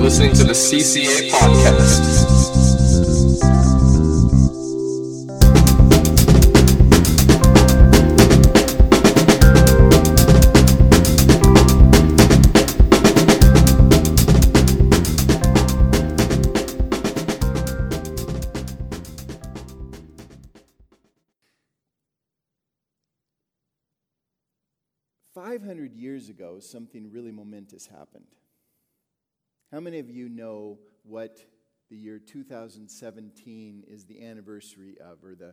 listening to the CCA podcast. 500 years ago, something really momentous happened. How many of you know what the year 2017 is the anniversary of, or the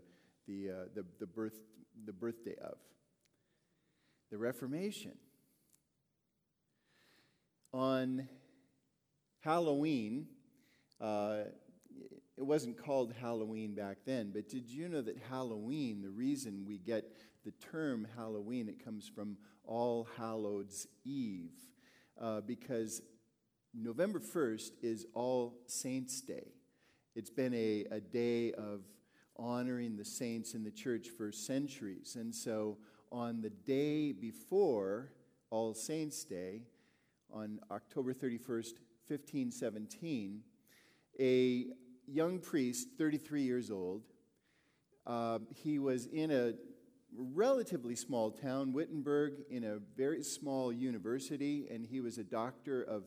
birthday of? The Reformation. On Halloween, it wasn't called Halloween back then, but did you know that Halloween, the reason we get the term Halloween, it comes from All Hallows Eve, because November 1st is All Saints' Day. It's been a day of honoring the saints in the church for centuries. And so on the day before All Saints' Day, on October 31st, 1517, a young priest, 33 years old, he was in a relatively small town, Wittenberg, in a very small university, and he was a doctor of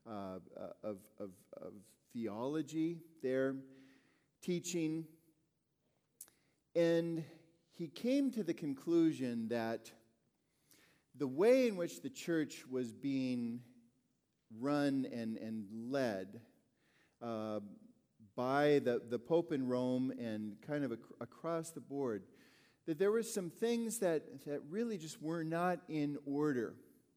theology there, teaching. And he came to the conclusion that the way in which the church was being run and led by the Pope in Rome and kind of across the board, that there were some things that really just were not in order.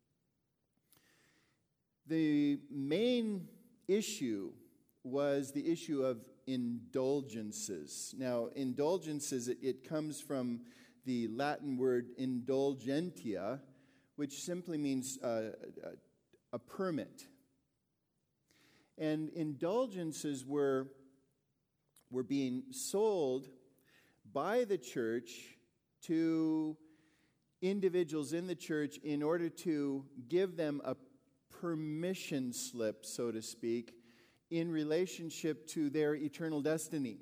The main issue was the issue of indulgences. Now, indulgences, it comes from the Latin word indulgentia, which simply means a permit. And indulgences were being sold by the church to individuals in the church in order to give them a permission slip, so to speak, in relationship to their eternal destiny.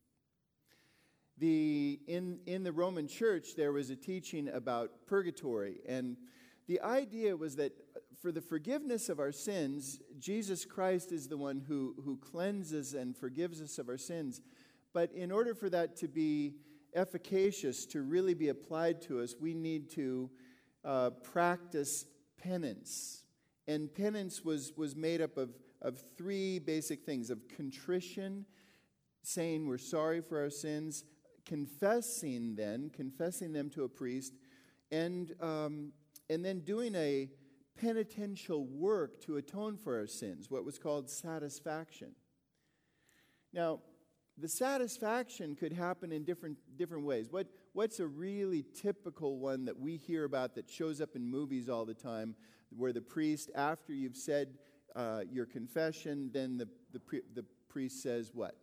In the Roman church, there was a teaching about purgatory, and the idea was that for the forgiveness of our sins, Jesus Christ is the one who cleanses and forgives us of our sins. But in order for that to be efficacious, to really be applied to us, we need to practice penance. And penance was made up of three basic things: of contrition, saying we're sorry for our sins; confessing them to a priest; and then doing a penitential work to atone for our sins, what was called satisfaction. Now, the satisfaction could happen in different ways. What's a really typical one that we hear about that shows up in movies all the time, where the priest, after you've said your confession, then the priest says what?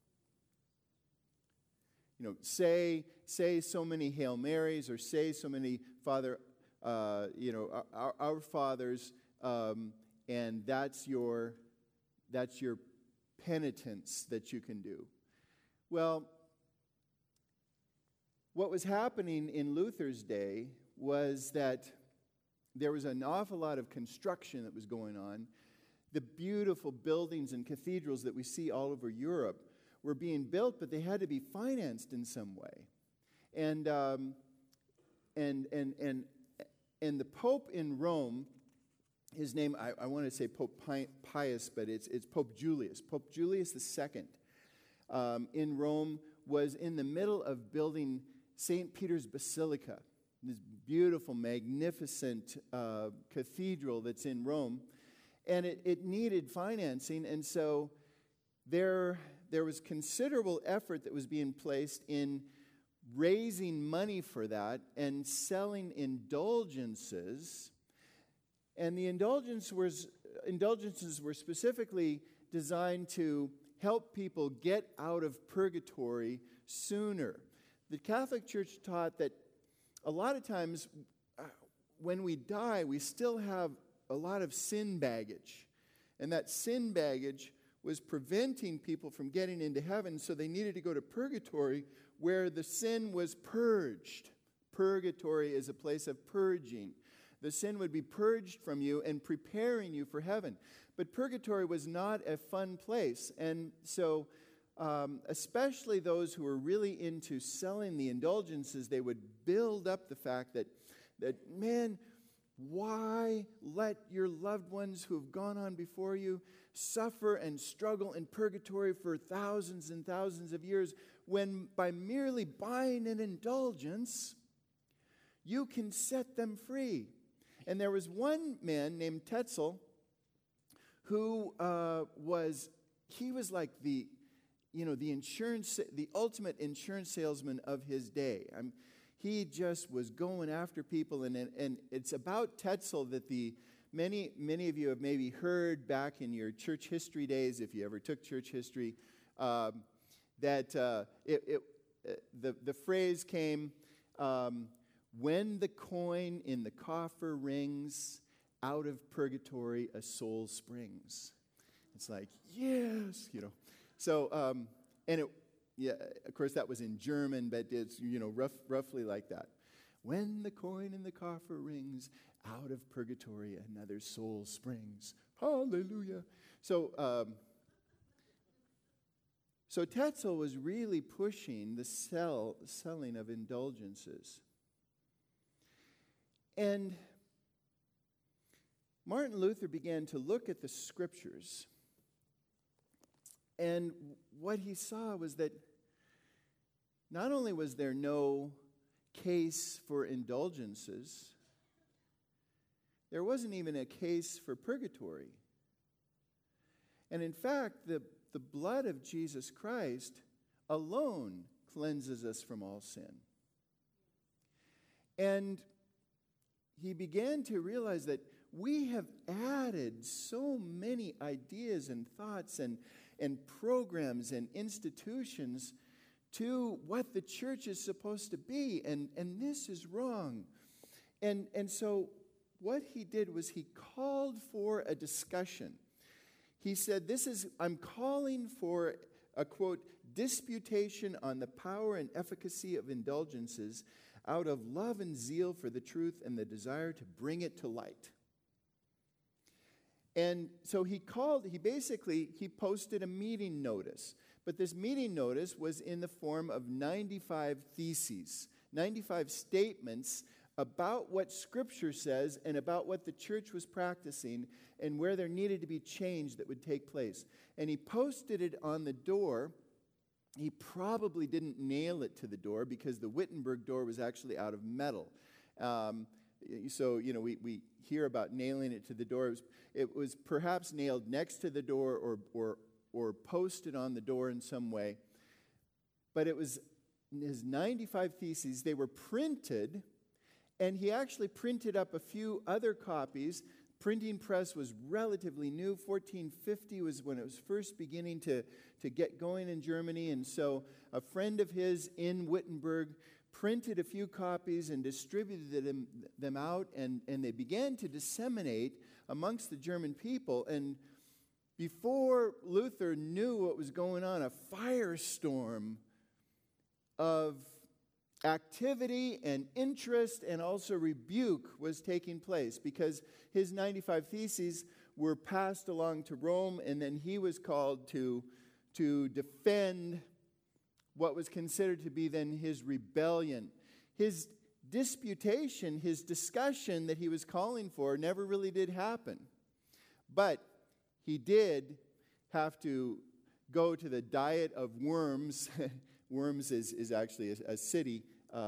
You know, say so many Hail Marys, or say so many Father, our fathers, and that's your penitence that you can do. Well, what was happening in Luther's day was that there was an awful lot of construction that was going on. The beautiful buildings and cathedrals that we see all over Europe were being built, but they had to be financed in some way. And the Pope in Rome, his name, I want to say Pope Pius, but it's Pope Julius. Pope Julius II in Rome was in the middle of building St. Peter's Basilica, this beautiful, magnificent cathedral that's in Rome. And it needed financing, and so there was considerable effort that was being placed in raising money for that and selling indulgences. And the indulgences were specifically designed to help people get out of purgatory sooner. The Catholic Church taught that a lot of times when we die, we still have a lot of sin baggage. And that sin baggage was preventing people from getting into heaven, so they needed to go to purgatory where the sin was purged. Purgatory is a place of purging. The sin would be purged from you and preparing you for heaven. But purgatory was not a fun place. And so especially those who were really into selling the indulgences, they would build up the fact that man, why let your loved ones who have gone on before you suffer and struggle in purgatory for thousands and thousands of years when by merely buying an indulgence, you can set them free? And there was one man named Tetzel who was like the ultimate insurance salesman of his day. He just was going after people, and it's about Tetzel that many of you have maybe heard back in your church history days, if you ever took church history, that the phrase came, when the coin in the coffer rings, out of purgatory a soul springs. It's like, yes, So, of course, that was in German, but it's, roughly like that. When the coin in the coffer rings, out of purgatory another soul springs. Hallelujah. So Tetzel was really pushing the selling of indulgences. And Martin Luther began to look at the scriptures, and what he saw was that not only was there no case for indulgences, there wasn't even a case for purgatory. And in fact, the blood of Jesus Christ alone cleanses us from all sin. And he began to realize that we have added so many ideas and thoughts and programs and institutions to what the church is supposed to be, and this is wrong. And so what he did was he called for a discussion. He said, I'm calling for a, quote, disputation on the power and efficacy of indulgences out of love and zeal for the truth and the desire to bring it to light. And so he posted a meeting notice. But this meeting notice was in the form of 95 theses, 95 statements about what Scripture says and about what the church was practicing and where there needed to be change that would take place. And he posted it on the door. He probably didn't nail it to the door because the Wittenberg door was actually out of metal. So, we hear about nailing it to the door. It was perhaps nailed next to the door or posted on the door in some way. But it was his 95 theses. They were printed, and he actually printed up a few other copies. Printing press was relatively new. 1450 was when it was first beginning to get going in Germany. And so a friend of his in Wittenberg printed a few copies and distributed them out, and they began to disseminate amongst the German people. And before Luther knew what was going on, a firestorm of activity and interest and also rebuke was taking place because his 95 theses were passed along to Rome, and then he was called to defend what was considered to be then his rebellion. His disputation, his discussion that he was calling for never really did happen. But he did have to go to the Diet of Worms. Worms is actually a city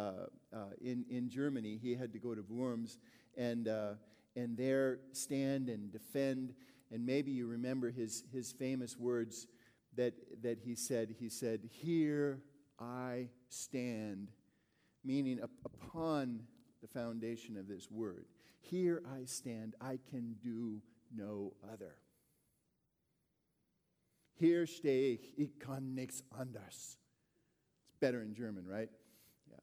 in Germany. He had to go to Worms and there stand and defend. And maybe you remember his famous words that he said. He said, "Here I stand," meaning upon the foundation of this word. Here I stand, I can do no other. Hier stehe ich, ich kann nichts anders. It's better in German, right? Yeah.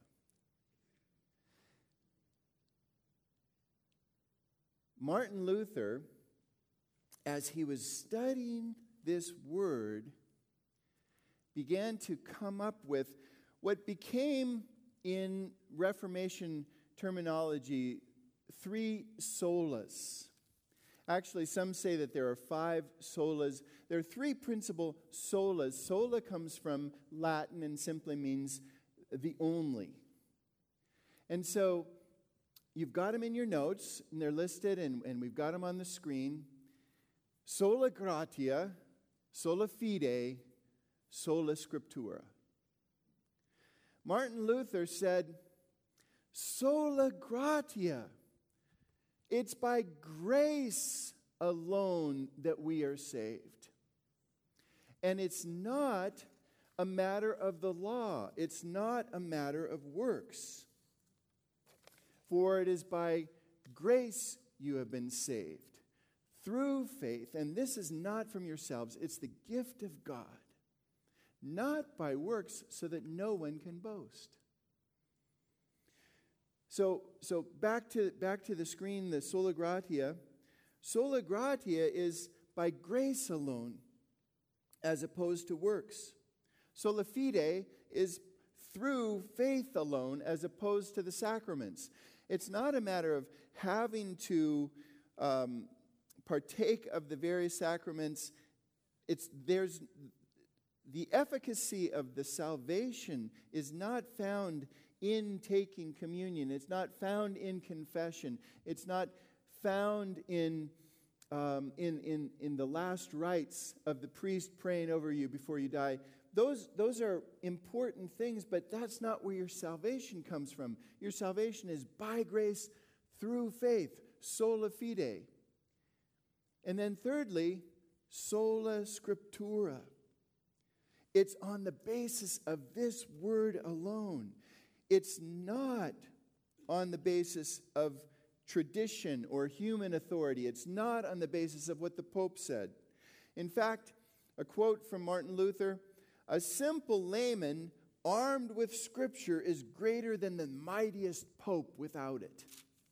Martin Luther as he was studying this word, began to come up with what became, in Reformation terminology, 3 solas. Actually, some say that there are 5 solas. There are 3 principal solas. Sola comes from Latin and simply means the only. And so you've got them in your notes, and they're listed, and we've got them on the screen. Sola gratia, sola fide, sola scriptura. Martin Luther said, sola gratia. It's by grace alone that we are saved. And it's not a matter of the law. It's not a matter of works. For it is by grace you have been saved, through faith. And this is not from yourselves. It's the gift of God, not by works, so that no one can boast. So back to the screen, the sola gratia. Sola gratia is by grace alone, as opposed to works. Sola fide is through faith alone, as opposed to the sacraments. It's not a matter of having to partake of the various sacraments. There's the efficacy of the salvation is not found in taking communion. It's not found in confession. It's not found in the last rites of the priest praying over you before you die. Those are important things, but that's not where your salvation comes from. Your salvation is by grace through faith, sola fide. And then thirdly, sola scriptura. It's on the basis of this word alone. It's not on the basis of tradition or human authority. It's not on the basis of what the Pope said. In fact, a quote from Martin Luther, "A simple layman armed with Scripture is greater than the mightiest Pope without it."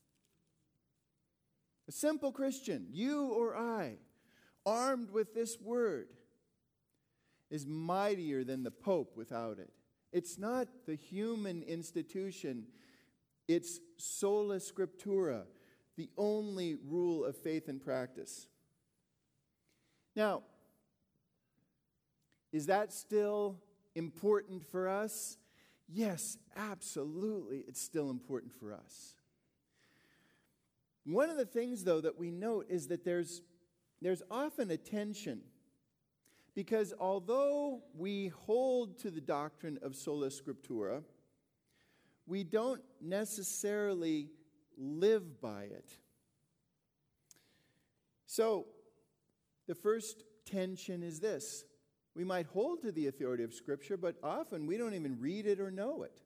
A simple Christian, you or I, armed with this word, is mightier than the Pope without it. It's not the human institution. It's sola scriptura, the only rule of faith and practice. Now, is that still important for us? Yes, absolutely, it's still important for us. One of the things, though, that we note is that there's often a tension. Because although we hold to the doctrine of sola scriptura, we don't necessarily live by it. So, the first tension is this. We might hold to the authority of Scripture, but often we don't even read it or know it.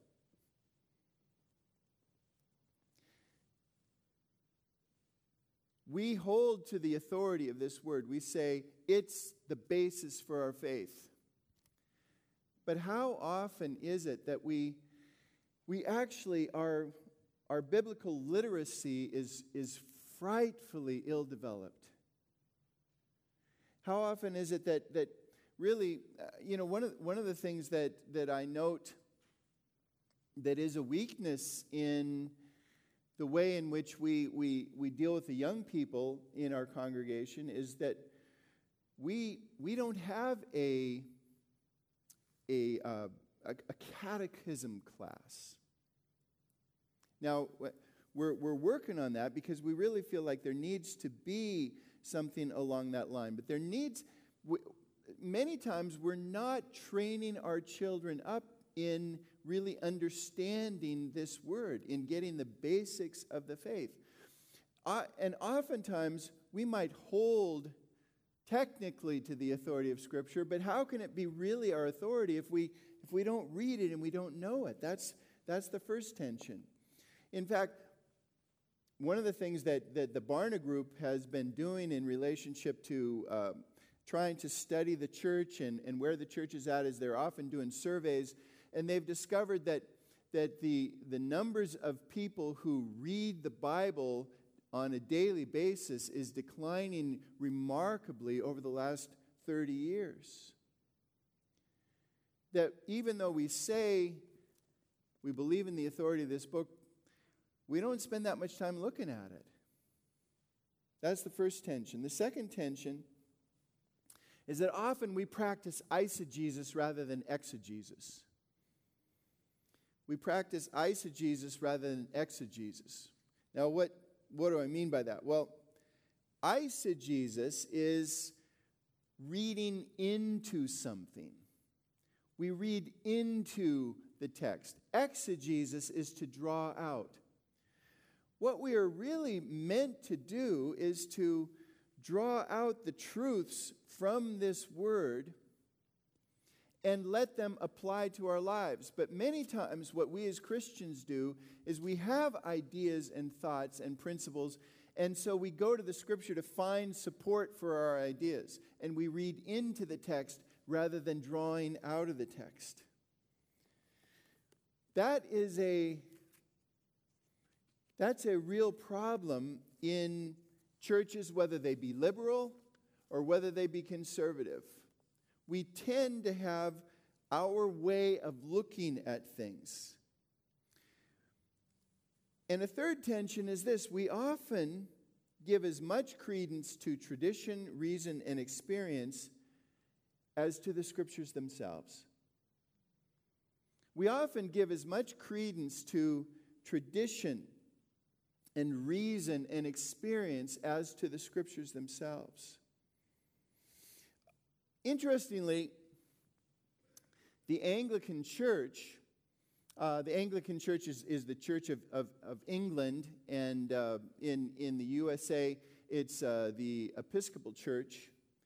We hold to the authority of this word. We say it's the basis for our faith. But how often is it that we actually, our biblical literacy is frightfully ill-developed? How often is it that really, one of the things that I note that is a weakness in the way in which we deal with the young people in our congregation is that we don't have a catechism class. Now, we're working on that because we really feel like there needs to be something along that line. But many times we're not training our children up in really understanding this word, in getting the basics of the faith. And oftentimes, we might hold technically to the authority of Scripture, but how can it be really our authority if we don't read it and we don't know it? That's the first tension. In fact, one of the things that the Barna Group has been doing in relationship to trying to study the church and where the church is at is they're often doing surveys. And they've discovered that the numbers of people who read the Bible on a daily basis is declining remarkably over the last 30 years. That even though we say we believe in the authority of this book, we don't spend that much time looking at it. That's the first tension. The second tension is that often we practice eisegesis rather than exegesis. We practice eisegesis rather than exegesis. Now, what do I mean by that? Well, eisegesis is reading into something. We read into the text. Exegesis is to draw out. What we are really meant to do is to draw out the truths from this word and let them apply to our lives. But many times what we as Christians do is we have ideas and thoughts and principles, and so we go to the Scripture to find support for our ideas, and we read into the text rather than drawing out of the text. That's a real problem in churches, whether they be liberal or whether they be conservative. We tend to have our way of looking at things. And a third tension is this: we often give as much credence to tradition, reason, and experience as to the Scriptures themselves. We often give as much credence to tradition and reason and experience as to the Scriptures themselves. Interestingly, the Anglican Church is the Church of England, and in the USA, it's the Episcopal Church.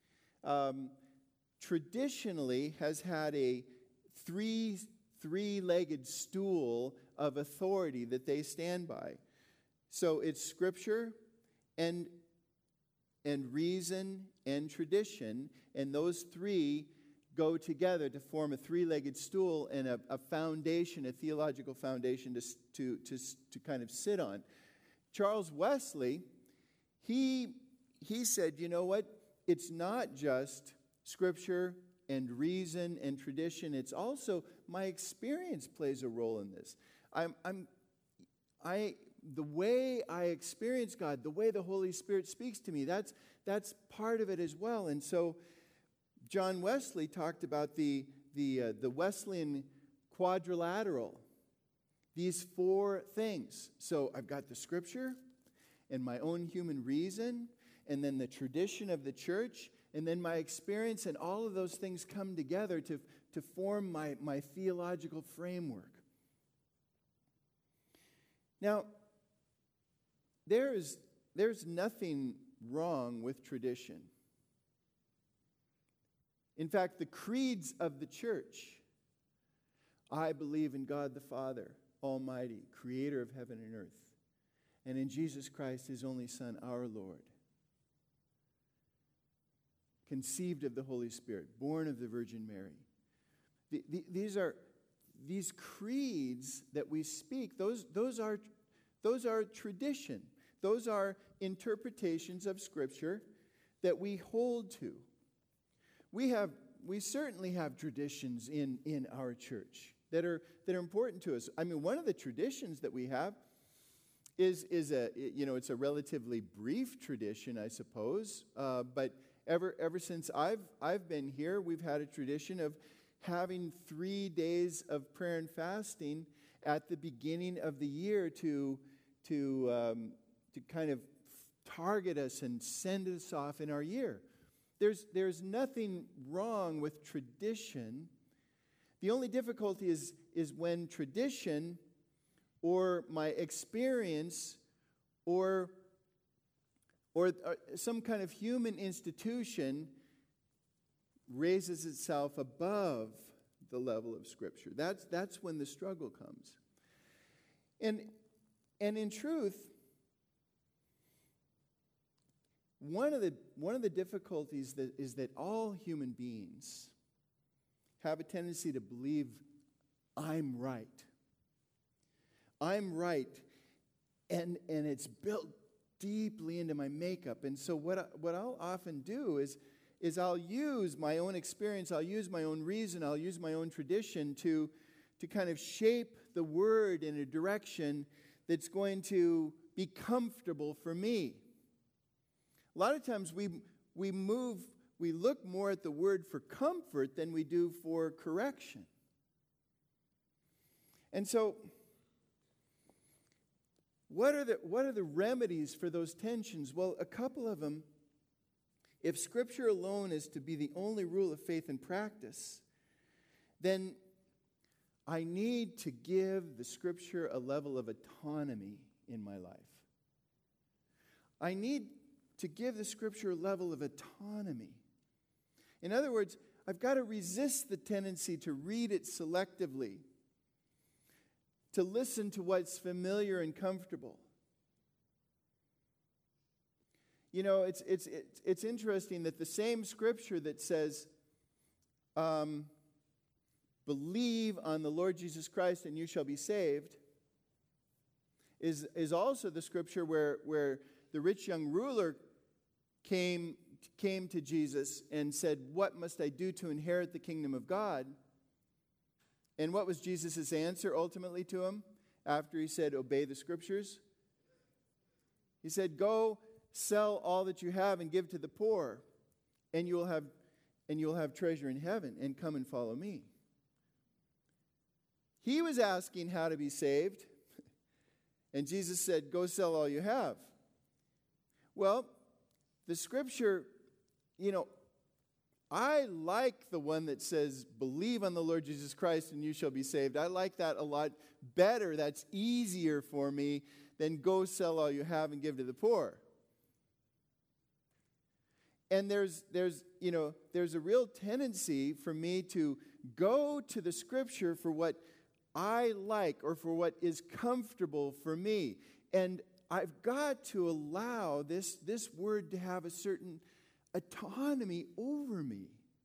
Traditionally has had a three-legged stool of authority that they stand by. So it's Scripture and reason and tradition, and those three go together to form a three-legged stool and a foundation, a theological foundation to kind of sit on. Charles Wesley, he said, you know what? It's not just Scripture and reason and tradition. It's also my experience plays a role in this. The way I experience God, the way the Holy Spirit speaks to me, that's part of it as well. And so John Wesley talked about the Wesleyan quadrilateral, these four things. So I've got the Scripture and my own human reason, and then the tradition of the church, and then my experience, and all of those things come together to form my theological framework. Now, there's nothing wrong with tradition. In fact, the creeds of the church: I believe in God the Father Almighty, creator of heaven and earth, and in Jesus Christ, his only Son, our Lord, conceived of the Holy Spirit, born of the Virgin Mary. These creeds that we speak, those are tradition. Those are interpretations of Scripture that we hold to. We certainly have traditions in our church that are important to us. I mean, one of the traditions that we have is it's a relatively brief tradition, I suppose. But ever since I've been here, we've had a tradition of having 3 days of prayer and fasting at the beginning of the year to kind of target us and send us off in our year. There's nothing wrong with tradition. The only difficulty is when tradition or my experience or some kind of human institution raises itself above the level of Scripture. That's when the struggle comes. And in truth, one of the difficulties is that all human beings have a tendency to believe I'm right. I'm right, and it's built deeply into my makeup. And so what I'll often do is I'll use my own experience, I'll use my own reason, I'll use my own tradition to kind of shape the word in a direction that's going to be comfortable for me. A lot of times we look more at the word for comfort than we do for correction. And so, what are the remedies for those tensions? Well, a couple of them. If Scripture alone is to be the only rule of faith and practice, then I need to give the Scripture a level of autonomy in my life. I need to give the Scripture a level of autonomy. In other words, I've got to resist the tendency to read it selectively, to listen to what's familiar and comfortable. You know, it's interesting that the same Scripture that says, believe on the Lord Jesus Christ and you shall be saved, is also the Scripture where the rich young ruler came to Jesus and said, what must I do to inherit the kingdom of God? And what was Jesus' answer ultimately to him after he said, obey the Scriptures? He said, go sell all that you have and give to the poor, and you'll have treasure in heaven, and come and follow me. He was asking how to be saved, and Jesus said, go sell all you have. Well, the Scripture, I like the one that says, believe on the Lord Jesus Christ and you shall be saved. I like that a lot better. That's easier for me than go sell all you have and give to the poor. And there's a real tendency for me to go to the Scripture for what I like or for what is comfortable for me. And I've got to allow this word to have a certain autonomy over me.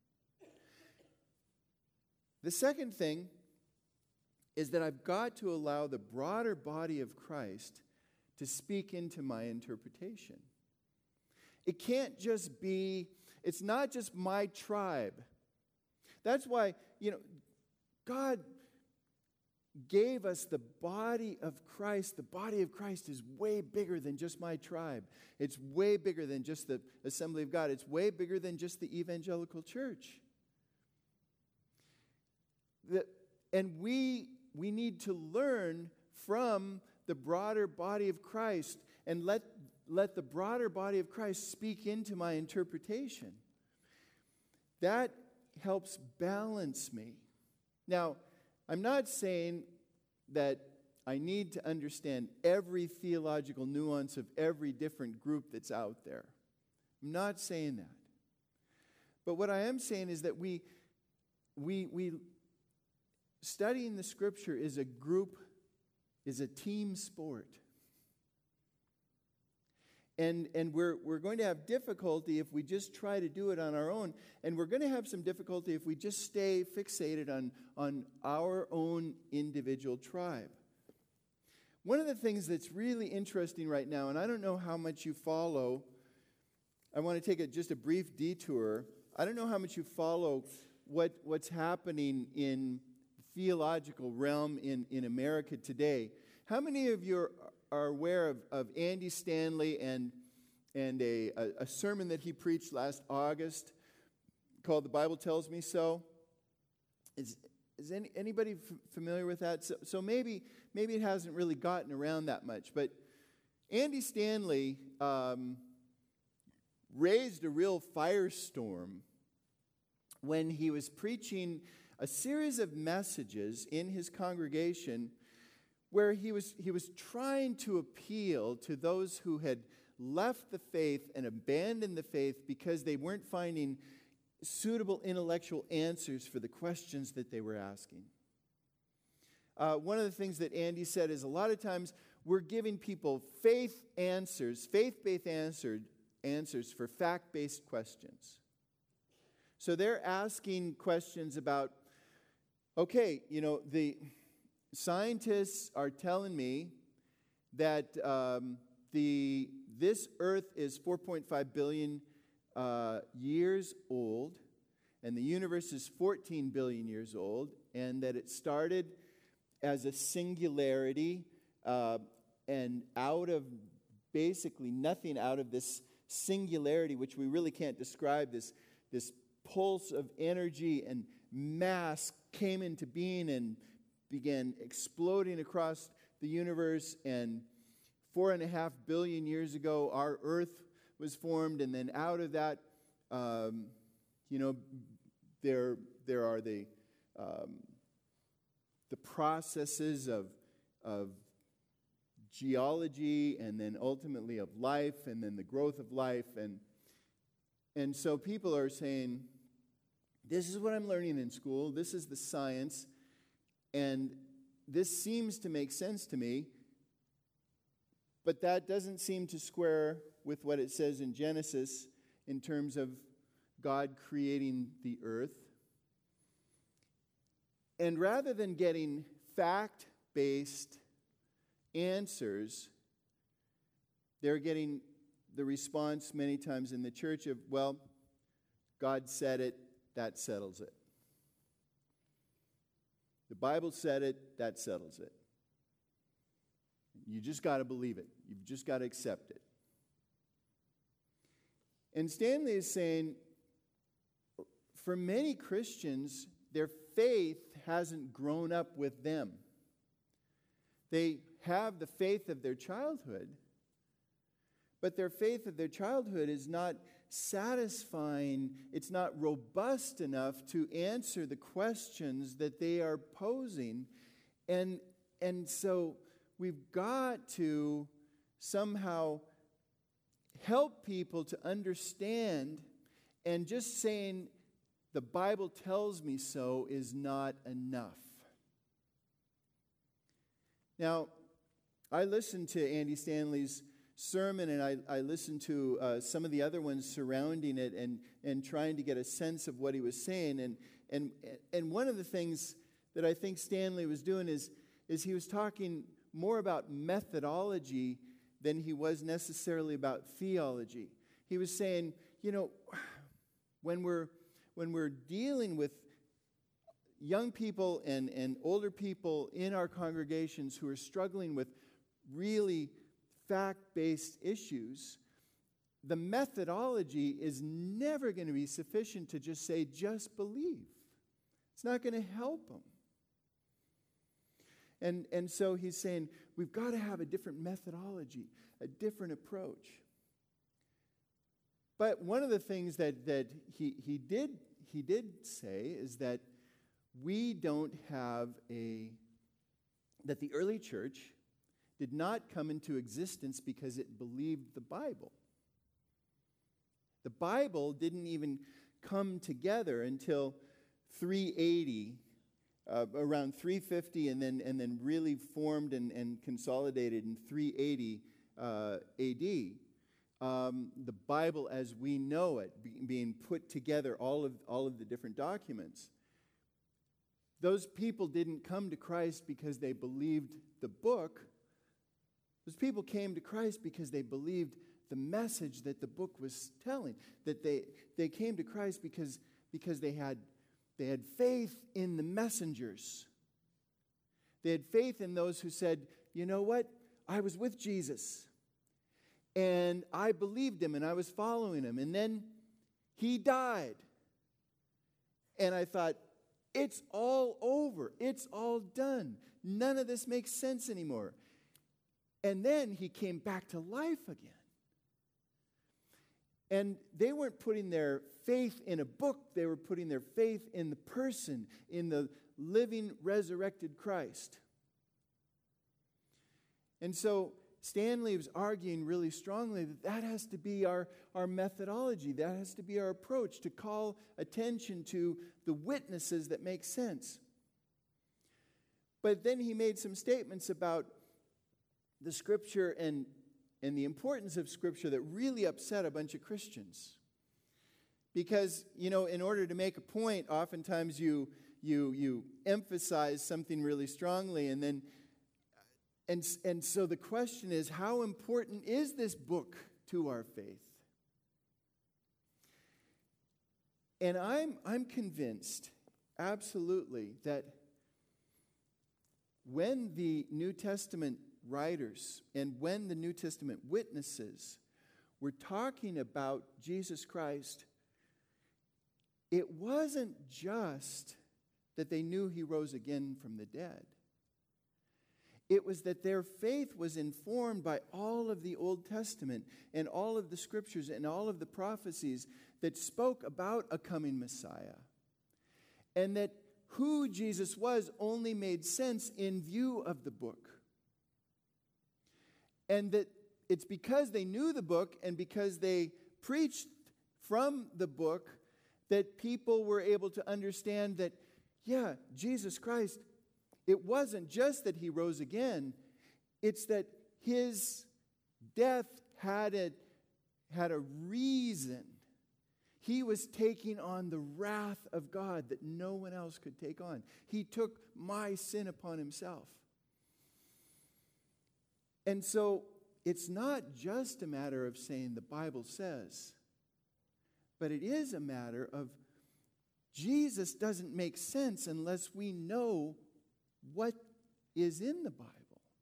The second thing is that I've got to allow the broader body of Christ to speak into my interpretation. It can't just be, it's not just my tribe. That's why, God gave us the body of Christ. The body of Christ is way bigger than just my tribe. It's way bigger than just the Assembly of God. It's way bigger than just the evangelical church. And we need to learn from the broader body of Christ and let the broader body of Christ speak into my interpretation. That helps balance me. Now, I'm not saying that I need to understand every theological nuance of every different group that's out there. I'm not saying that. But what I am saying is that we studying the Scripture is a team sport. And we're going to have difficulty if we just try to do it on our own. And we're going to have some difficulty if we just stay fixated on our own individual tribe. One of the things that's really interesting right now, and I don't know how much you follow, I want to take just a brief detour. I don't know how much you follow what's happening in the theological realm in America today. How many of you are aware of Andy Stanley and a sermon that he preached last August called The Bible Tells Me So? Is anybody familiar with that? So maybe it hasn't really gotten around that much. But Andy Stanley raised a real firestorm when he was preaching a series of messages in his congregation where he was trying to appeal to those who had left the faith and abandoned the faith because they weren't finding suitable intellectual answers for the questions that they were asking. One of the things that Andy said is a lot of times we're giving people faith-based answers for fact-based questions. So they're asking questions about, okay, the scientists are telling me that the this earth is 4.5 billion years old, and the universe is 14 billion years old, and that it started as a singularity, and out of basically nothing, out of this singularity, which we really can't describe, this pulse of energy and mass came into being and began exploding across the universe. And 4.5 billion years ago, our Earth was formed, and then out of that, there are the processes of geology, and then ultimately of life, and then the growth of life, and so people are saying, this is what I'm learning in school, this is the science, and this seems to make sense to me, but that doesn't seem to square with what it says in Genesis in terms of God creating the earth. And rather than getting fact-based answers, they're getting the response many times in the church of, well, God said it, that settles it. The Bible said it, that settles it. You just got to believe it. You've just got to accept it. And Stanley is saying, for many Christians, their faith hasn't grown up with them. They have the faith of their childhood, but their faith of their childhood is not satisfying, it's not robust enough to answer the questions that they are posing. And so we've got to somehow help people to understand, and just saying, the Bible tells me so, is not enough. Now, I listened to Andy Stanley's sermon, and I listened to some of the other ones surrounding it, and trying to get a sense of what he was saying. And one of the things that I think Stanley was doing is he was talking more about methodology than he was necessarily about theology. He was saying, when we're dealing with young people and older people in our congregations who are struggling with really fact-based issues, the methodology is never going to be sufficient to just say, just believe. It's not going to help them. And so he's saying, we've got to have a different methodology, a different approach. But one of the things that he did say is that we don't have that the early church did not come into existence because it believed the Bible. The Bible didn't even come together until 380, around 350, and then really formed and consolidated in 380 A.D. The Bible as we know it, being put together, all of the different documents. Those people didn't come to Christ because they believed the book. Those people came to Christ because they believed the message that the book was telling. That they came to Christ because they had faith in the messengers. They had faith in those who said, you know what? I was with Jesus, and I believed him, and I was following him, and then he died. And I thought, it's all over. It's all done. None of this makes sense anymore. And then he came back to life again. And they weren't putting their faith in a book. They were putting their faith in the person, in the living, resurrected Christ. And so Stanley was arguing really strongly that has to be our methodology. That has to be our approach, to call attention to the witnesses that make sense. But then he made some statements about the Scripture and the importance of Scripture that really upset a bunch of Christians. Because, in order to make a point, oftentimes you emphasize something really strongly, and then And so the question is, how important is this book to our faith? And I'm convinced, absolutely, that when the New Testament writers and when the New Testament witnesses were talking about Jesus Christ, it wasn't just that they knew he rose again from the dead. It was that their faith was informed by all of the Old Testament and all of the scriptures and all of the prophecies that spoke about a coming Messiah. And that who Jesus was only made sense in view of the book. And that it's because they knew the book and because they preached from the book that people were able to understand that, yeah, Jesus Christ, it wasn't just that he rose again, it's that his death had a reason. He was taking on the wrath of God that no one else could take on. He took my sin upon himself. And so it's not just a matter of saying the Bible says, but it is a matter of Jesus doesn't make sense unless we know what is in the Bible.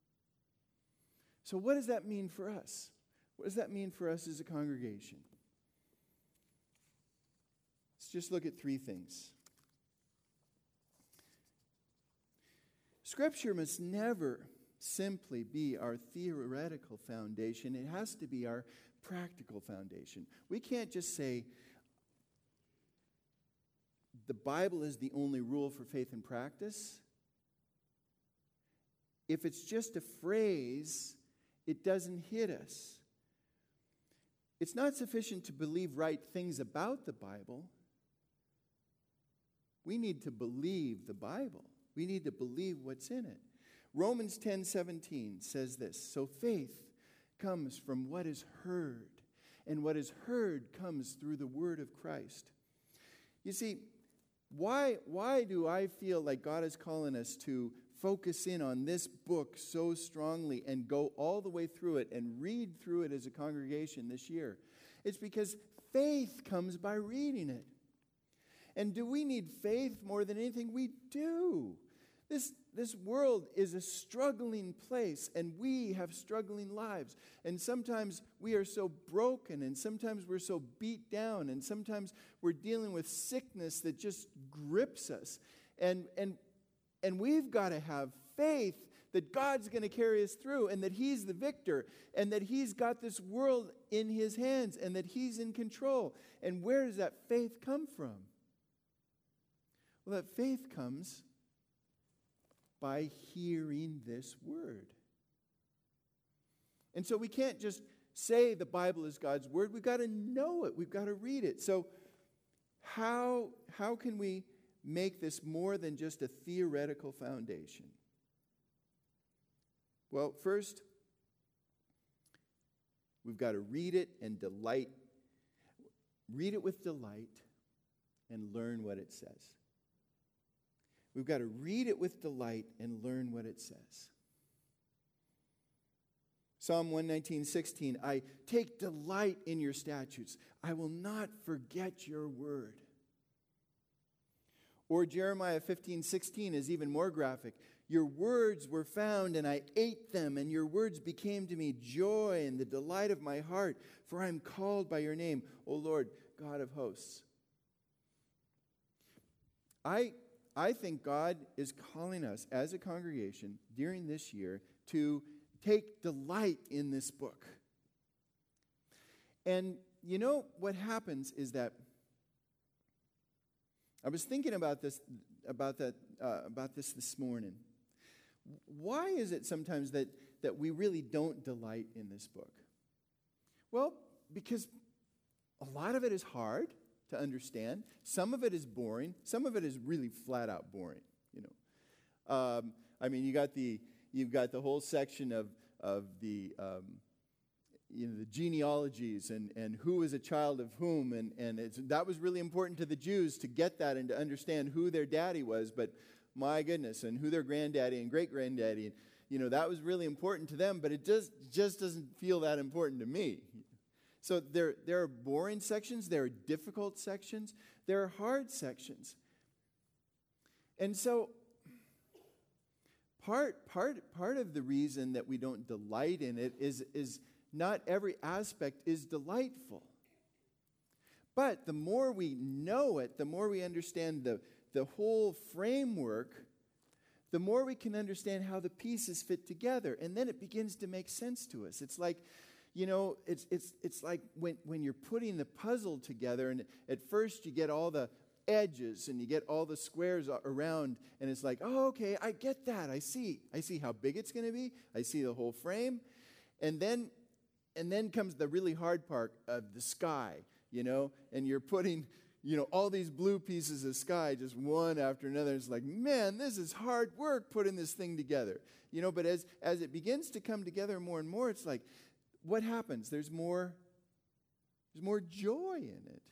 So what does that mean for us? What does that mean for us as a congregation? Let's just look at three things. Scripture must never simply be our theoretical foundation. It has to be our practical foundation. We can't just say the Bible is the only rule for faith and practice. If it's just a phrase, it doesn't hit us. It's not sufficient to believe right things about the Bible. We need to believe the Bible. We need to believe what's in it. Romans 10:17 says this, so faith comes from what is heard, and what is heard comes through the word of Christ. You see, why do I feel like God is calling us to focus in on this book so strongly and go all the way through it and read through it as a congregation this year? It's because faith comes by reading it. And do we need faith more than anything? We do. This world is a struggling place, and we have struggling lives. And sometimes we are so broken, and sometimes we're so beat down, and sometimes we're dealing with sickness that just grips us. And we've got to have faith that God's going to carry us through, and that he's the victor, and that he's got this world in his hands, and that he's in control. And where does that faith come from? Well, that faith comes by hearing this word. And so we can't just say the Bible is God's word. We've got to know it. We've got to read it. So how can we make this more than just a theoretical foundation? Well, first, we've got to read it and delight. Read it with delight and learn what it says. We've got to read it with delight and learn what it says. Psalm 119:16, I take delight in your statutes. I will not forget your word. Or Jeremiah 15:16 is even more graphic. Your words were found and I ate them, and your words became to me joy and the delight of my heart, for I am called by your name, O Lord, God of hosts. I think God is calling us as a congregation during this year to take delight in this book. And you know what happens is that I was thinking about this this morning. Why is it sometimes that we really don't delight in this book? Well, because a lot of it is hard to understand. Some of it is boring. Some of it is really flat out boring. You've got the whole section of the the genealogies and who is a child of whom, and that was really important to the Jews to get that and to understand who their daddy was. But my goodness, and who their granddaddy and great granddaddy. that was really important to them, but it just doesn't feel that important to me. So there are boring sections, there are difficult sections, there are hard sections. And so part of the reason that we don't delight in it is not every aspect is delightful. But the more we know it, the more we understand the whole framework, the more we can understand how the pieces fit together. And then it begins to make sense to us. It's like, it's like when you're putting the puzzle together, and at first you get all the edges and you get all the squares around, and it's like, oh, okay, I get that. I see how big it's going to be. I see the whole frame. And then comes the really hard part of the sky, and you're putting, all these blue pieces of sky, just one after another. It's like, man, this is hard work putting this thing together. But as it begins to come together more and more, it's like, what happens? There's more joy in it.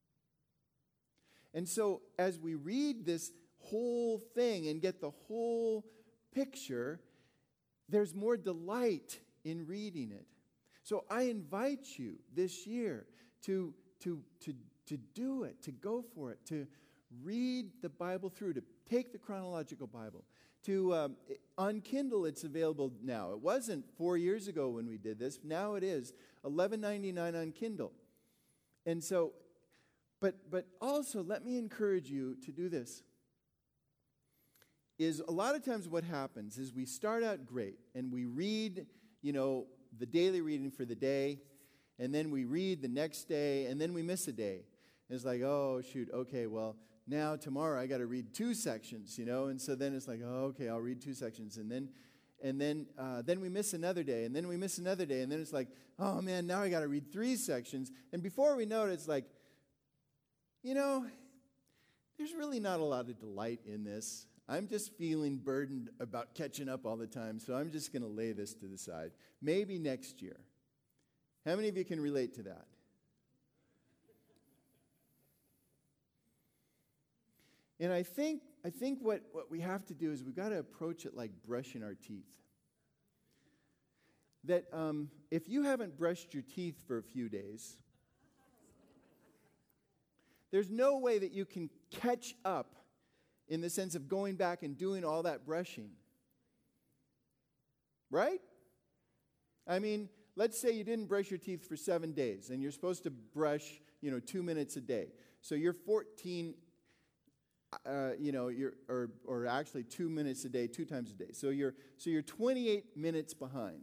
And so as we read this whole thing and get the whole picture, there's more delight in reading it. So I invite you this year to do it, to go for it, to read the Bible through, to take the chronological Bible. On Kindle, it's available now. It wasn't 4 years ago when we did this. Now it is $11.99 on Kindle. And so, but also let me encourage you to do this. Is a lot of times what happens is we start out great and we read, the daily reading for the day, and then we read the next day, and then we miss a day. And it's like, oh, shoot, okay, well, now tomorrow I got to read 2 sections, and so then it's like, oh, okay, I'll read 2 sections, and then we miss another day, and then we miss another day, and then it's like, oh man, now I got to read 3 sections, and before we know it, it's like, there's really not a lot of delight in this. I'm just feeling burdened about catching up all the time, so I'm just going to lay this to the side. Maybe next year. How many of you can relate to that? And I think what we have to do is we've got to approach it like brushing our teeth. That if you haven't brushed your teeth for a few days, there's no way that you can catch up in the sense of going back and doing all that brushing. Right? I mean, let's say you didn't brush your teeth for 7 days, and you're supposed to brush, 2 minutes a day. So you're 14, or actually 2 minutes a day, 2 times a day. So you're 28 minutes behind.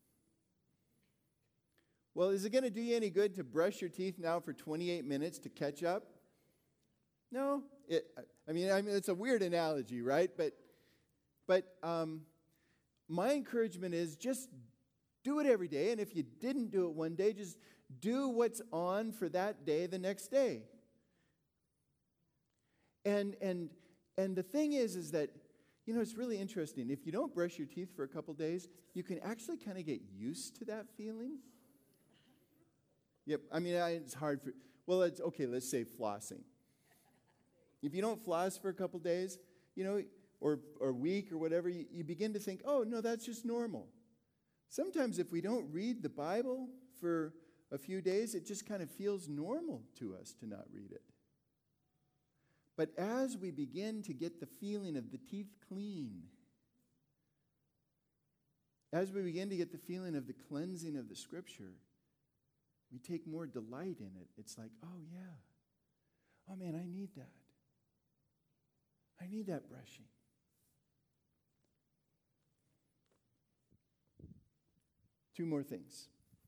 Well, is it going to do you any good to brush your teeth now for 28 minutes to catch up? No. I mean, it's a weird analogy, right? But my encouragement is just do it every day. And if you didn't do it one day, just do what's on for that day the next day. And the thing is that, it's really interesting. If you don't brush your teeth for a couple days, you can actually kind of get used to that feeling. Yep. I mean, it's hard for, it's okay, let's say flossing. If you don't floss for a couple days, or a week or whatever, you begin to think, oh, no, that's just normal. Sometimes if we don't read the Bible for a few days, it just kind of feels normal to us to not read it. But as we begin to get the feeling of the teeth clean, as we begin to get the feeling of the cleansing of the Scripture, we take more delight in it. It's like, oh, yeah. Oh, man, I need that. I need that brushing. Two more things.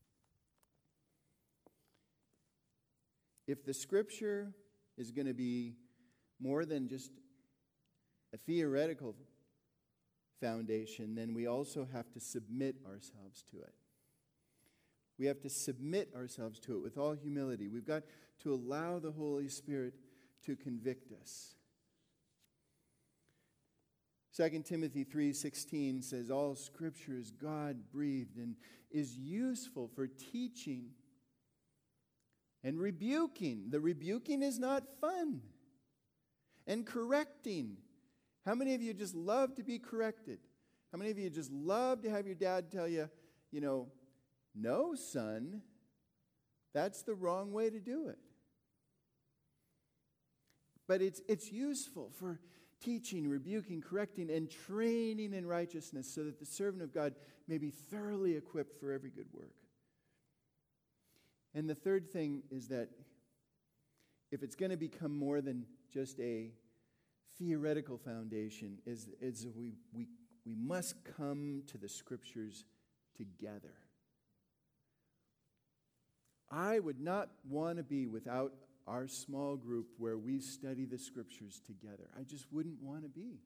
If the Scripture is going to be more than just a theoretical foundation, then we also have to submit ourselves to it. We have to submit ourselves to it with all humility. We've got to allow the Holy Spirit to convict us. 2 Timothy 3:16 says, all Scripture is God-breathed and is useful for teaching and rebuking. The rebuking is not fun. And correcting. How many of you just love to be corrected? How many of you just love to have your dad tell you, no, son, that's the wrong way to do it? But it's useful for teaching, rebuking, correcting, and training in righteousness so that the servant of God may be thoroughly equipped for every good work. And the third thing is that if it's going to become more than just a theoretical foundation, is we must come to the Scriptures together. I would not want to be without our small group where we study the Scriptures together. I just wouldn't want to be.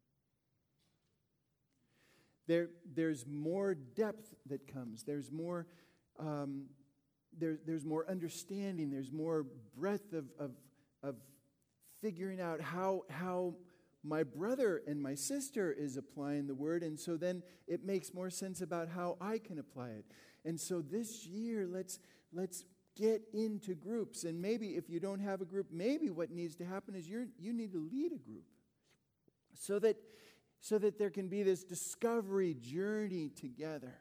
There's more depth that comes. There's more there's more understanding. There's more breadth of figuring out how my brother and my sister is applying the Word, and so then it makes more sense about how I can apply it. And so this year, let's get into groups. And maybe if you don't have a group, maybe what needs to happen is you need to lead a group so that there can be this discovery journey together.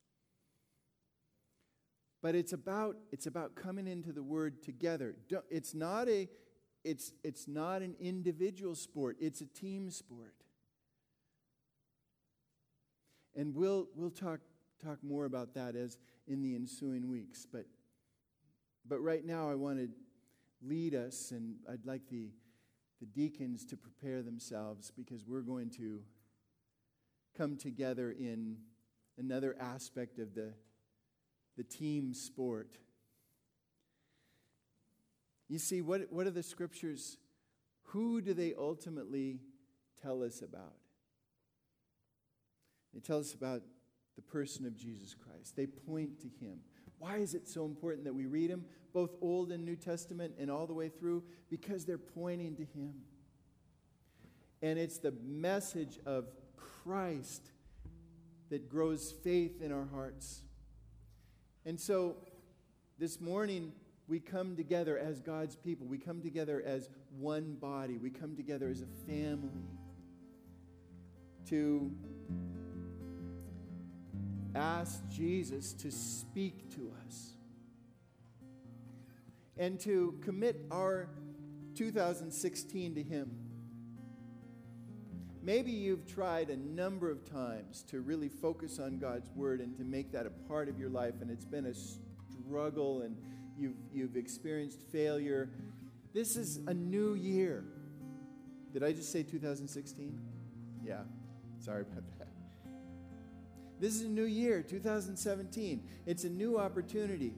But it's about coming into the Word together. It's not an individual sport. It's a team sport. And we'll talk more about that as in the ensuing weeks. But right now I want to lead us, and I'd like the deacons to prepare themselves, because we're going to come together in another aspect of the team sport. You see, what are the Scriptures? Who do they ultimately tell us about? They tell us about the person of Jesus Christ. They point to Him. Why is it so important that we read Him, both Old and New Testament and all the way through? Because they're pointing to Him. And it's the message of Christ that grows faith in our hearts. And so this morning, we come together as God's people. We come together as one body. We come together as a family to ask Jesus to speak to us and to commit our 2016 to Him. Maybe you've tried a number of times to really focus on God's Word and to make that a part of your life, and it's been a struggle, and you've experienced failure. This is a new year. Did I just say 2016? Yeah, sorry about that. This is a new year, 2017. It's a new opportunity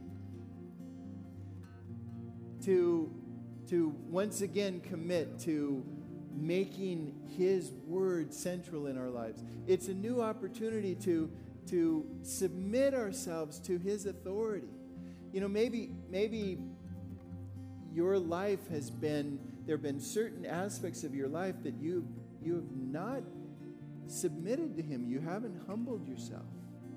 to once again commit to making His Word central in our lives. It's a new opportunity to submit ourselves to His authority. Maybe your life has been, there have been certain aspects of your life that you have not submitted to Him. You haven't humbled yourself.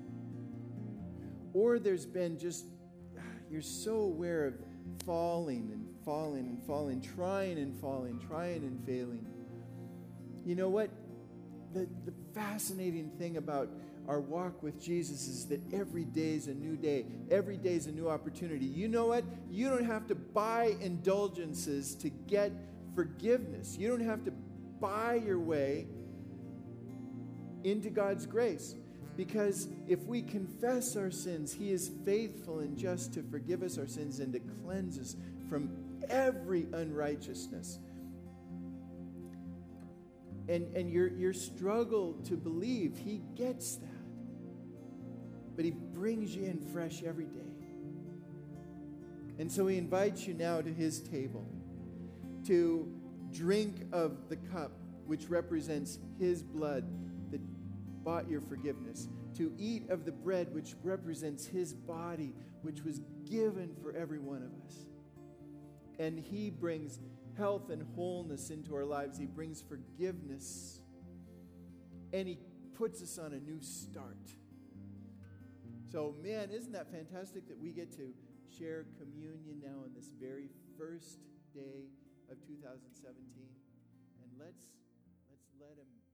Or there's been just, you're so aware of falling and falling and falling, trying and falling, trying and failing. You know what? The fascinating thing about our walk with Jesus is that every day is a new day. Every day is a new opportunity. You know what? You don't have to buy indulgences to get forgiveness. You don't have to buy your way into God's grace. Because if we confess our sins, He is faithful and just to forgive us our sins and to cleanse us from every unrighteousness. And your struggle to believe, He gets that. But He brings you in fresh every day. And so He invites you now to His table to drink of the cup which represents His blood that bought your forgiveness, to eat of the bread which represents His body which was given for every one of us. And He brings health and wholeness into our lives. He brings forgiveness. And He puts us on a new start. So, man, isn't that fantastic that we get to share communion now on this very first day of 2017? And let's let Him